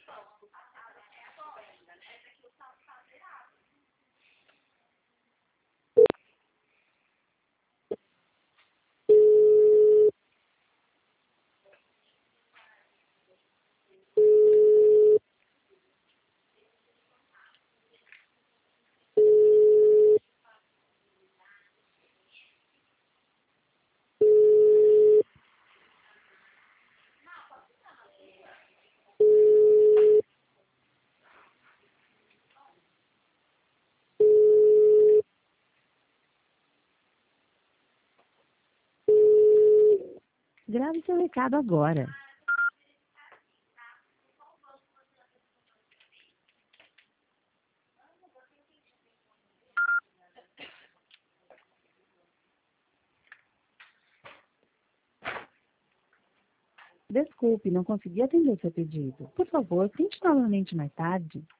Grave seu recado agora. Desculpe, não consegui atender seu pedido. Por favor, tente novamente mais tarde.